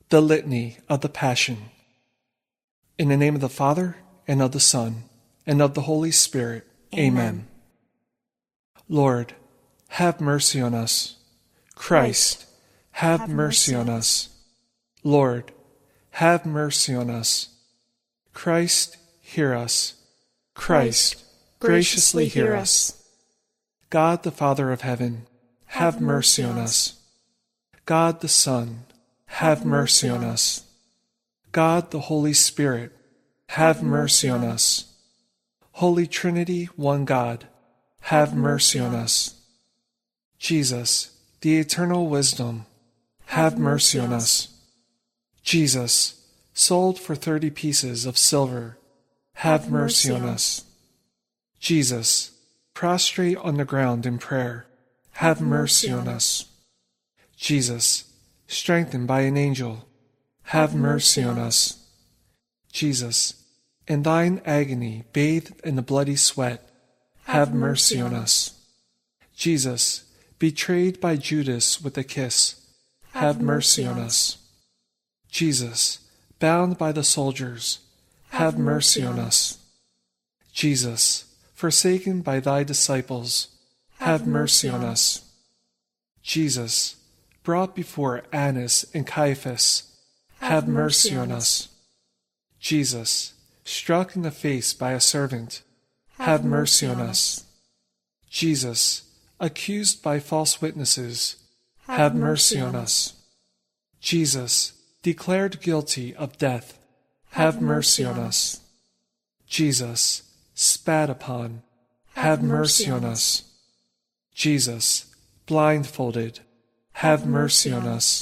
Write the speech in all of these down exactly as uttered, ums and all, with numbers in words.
The Litany of the Passion. In the name of the Father, and of the Son, and of the Holy Spirit. Amen. Amen. Lord, have mercy on us. Christ, have, have mercy, mercy on us. Lord, have mercy on us. Christ, hear us. Christ, Christ graciously hear us. God the Father of heaven, have, have mercy on us. God the Son, have mercy on us. God the Holy Spirit, have mercy on us. Holy Trinity, one God, have mercy on us. Jesus, the eternal wisdom, have mercy on us. Jesus, sold for thirty pieces of silver, have mercy on us. Jesus, prostrate on the ground in prayer, have mercy on us. Jesus, strengthened by an angel, have mercy on us. Jesus, in thine agony bathed in the bloody sweat, have mercy on us. Jesus, betrayed by Judas with a kiss, have mercy on us. Jesus, bound by the soldiers, have mercy on us. Jesus, forsaken by thy disciples, have mercy on us. Jesus, brought before Annas and Caiaphas, have mercy on us. Jesus, struck in the face by a servant, have mercy on us. Jesus, accused by false witnesses, have mercy on us. Jesus, declared guilty of death, have mercy on us. Jesus, spat upon, have mercy on us. Jesus, blindfolded, have mercy on us.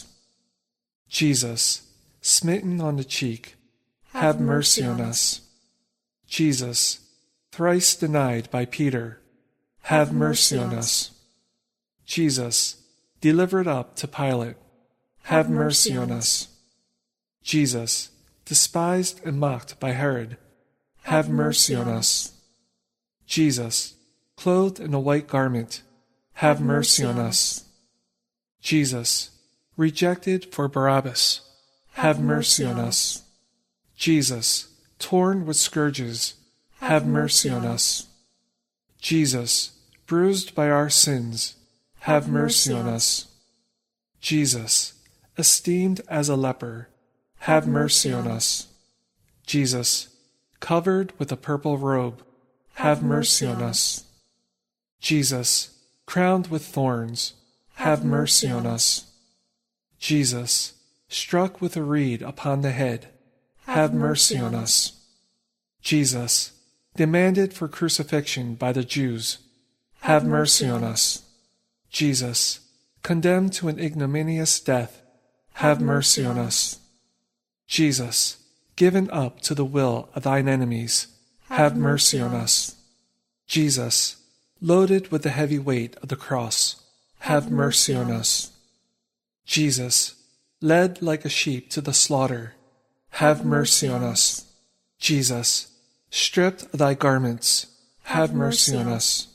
Jesus, smitten on the cheek, have mercy on us. Jesus, thrice denied by Peter, have mercy on us. Jesus, delivered up to Pilate, have mercy on us. Jesus, despised and mocked by Herod, have mercy on us. Jesus, clothed in a white garment, have mercy on us. Jesus, rejected for Barabbas, have mercy on us. Jesus, torn with scourges, have mercy on us. Jesus, bruised by our sins, have mercy on us. Jesus, esteemed as a leper, have mercy on us. Jesus, covered with a purple robe, have mercy on us. Jesus, crowned with thorns, have mercy on us. Jesus, struck with a reed upon the head, have mercy on us. Jesus, demanded for crucifixion by the Jews, have mercy on us. Jesus, condemned to an ignominious death, have mercy on us. Jesus, given up to the will of thine enemies, have mercy on us. Jesus, loaded with the heavy weight of the cross, have mercy on us. Jesus, led like a sheep to the slaughter, have mercy on us. Jesus, stripped of thy garments, have mercy on us.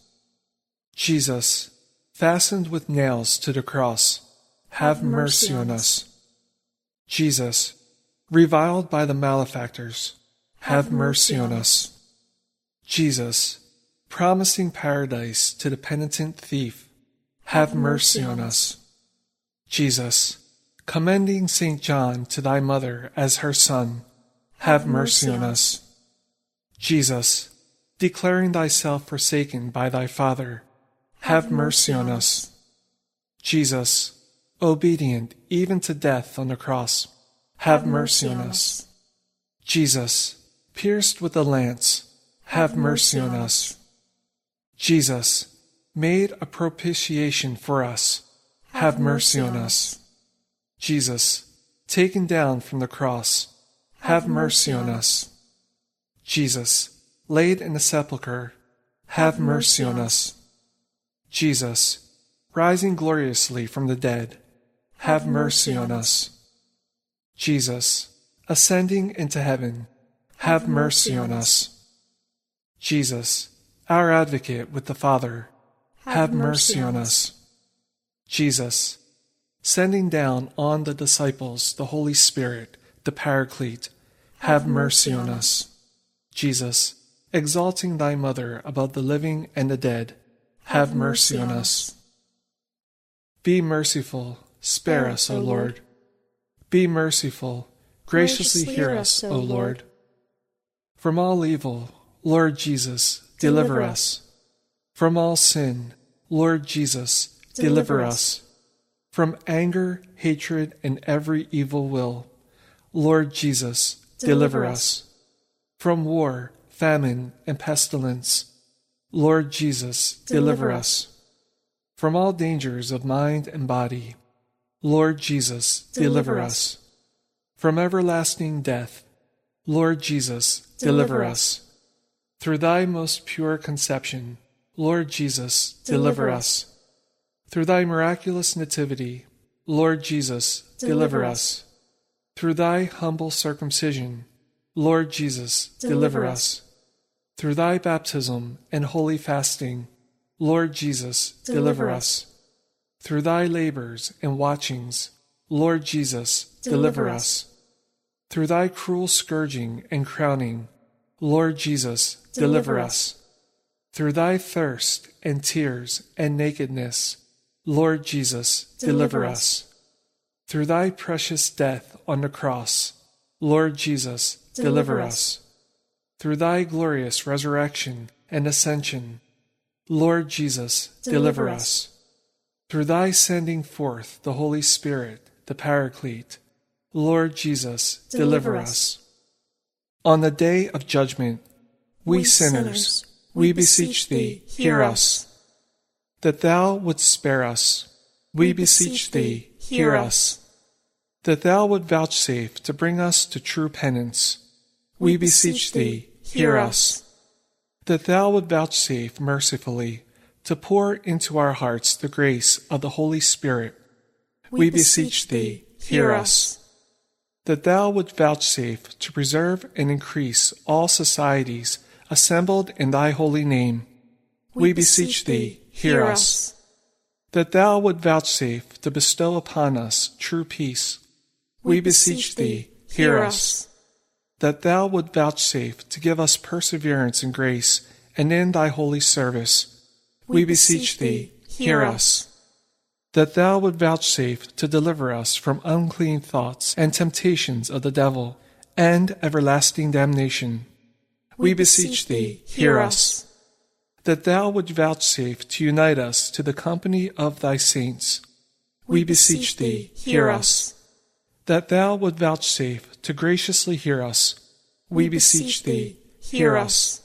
Jesus, fastened with nails to the cross, have mercy on us. Jesus, reviled by the malefactors, have mercy on us. Jesus, promising paradise to the penitent thief, have mercy on us. Jesus, commending Saint John to thy mother as her son, have mercy on us. Jesus, declaring thyself forsaken by thy Father, have mercy on us. Jesus, obedient even to death on the cross, have mercy on us. Jesus, pierced with a lance, have mercy on us. Jesus, made a propitiation for us, have mercy on us. Jesus, taken down from the cross, have mercy on us. Jesus, laid in a sepulchre, have mercy on us. Jesus, rising gloriously from the dead, have mercy on us. Jesus, ascending into heaven, have mercy on us. Jesus, our advocate with the Father, have mercy on us. Jesus, sending down on the disciples the Holy Spirit, the Paraclete, have mercy on us. Jesus, exalting thy mother above the living and the dead, have mercy on us. Be merciful, spare us, O Lord. Be merciful, graciously hear us, O Lord. From all evil, Lord Jesus, deliver us. From all sin, Lord Jesus, deliver us. From anger, hatred, and every evil will, Lord Jesus, deliver us. From war, famine, and pestilence, Lord Jesus, deliver us. From all dangers of mind and body, Lord Jesus, deliver us. From everlasting death, Lord Jesus, deliver us. Through thy most pure conception, Lord Jesus, deliver us. Through thy miraculous nativity, Lord Jesus, deliver us. Through thy humble circumcision, Lord Jesus, deliver us. Through thy baptism and holy fasting, Lord Jesus, deliver us. Through thy labors and watchings, Lord Jesus, deliver us. Through thy cruel scourging and crowning, Lord Jesus, deliver us. Through thy thirst and tears and nakedness, Lord Jesus, deliver us. Through thy precious death on the cross, Lord Jesus, deliver us. Through thy glorious resurrection and ascension, Lord Jesus, deliver us. Through thy sending forth the Holy Spirit, the Paraclete, Lord Jesus, deliver us. On the day of judgment, we sinners, we beseech thee, hear us. That thou wouldst spare us, we beseech thee, hear us. That thou would vouchsafe to bring us to true penance, we beseech thee, hear us. That thou would vouchsafe mercifully to pour into our hearts the grace of the Holy Spirit, we beseech thee, hear us. That thou would vouchsafe to preserve and increase all societies assembled in thy holy name, we beseech thee, hear us. That thou would vouchsafe to bestow upon us true peace, we beseech thee, hear us. That thou would vouchsafe to give us perseverance and grace, and in thy holy service, we beseech thee, hear us. That thou would vouchsafe to deliver us from unclean thoughts and temptations of the devil, and everlasting damnation, we beseech thee, hear us. That thou would vouchsafe to unite us to the company of thy saints, we beseech thee, hear us. That thou would vouchsafe to graciously hear us, we beseech thee, hear us.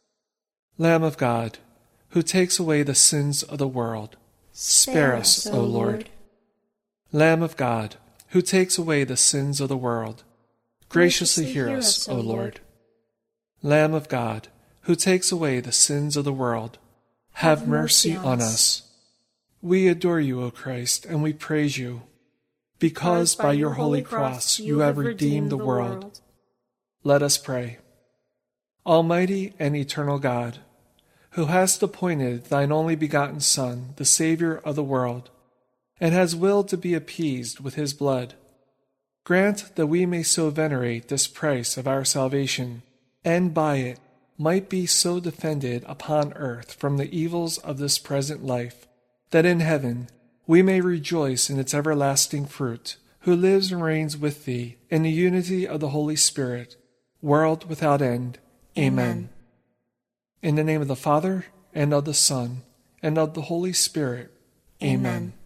Lamb of God, who takes away the sins of the world, spare us, O Lord. Lamb of God, who takes away the sins of the world, graciously hear us, O Lord. Lamb of God, who takes away the sins of the world, have mercy on us. We adore you, O Christ, and we praise you, because by your holy cross you have redeemed the world. Let us pray. Almighty and eternal God, who hast appointed thine only begotten Son, the Savior of the world, and has willed to be appeased with his blood, grant that we may so venerate this price of our salvation, and by it might be so defended upon earth from the evils of this present life, that in heaven we may rejoice in its everlasting fruit, who lives and reigns with thee in the unity of the Holy Spirit, world without end. Amen. In the name of the Father, and of the Son, and of the Holy Spirit. Amen. Amen.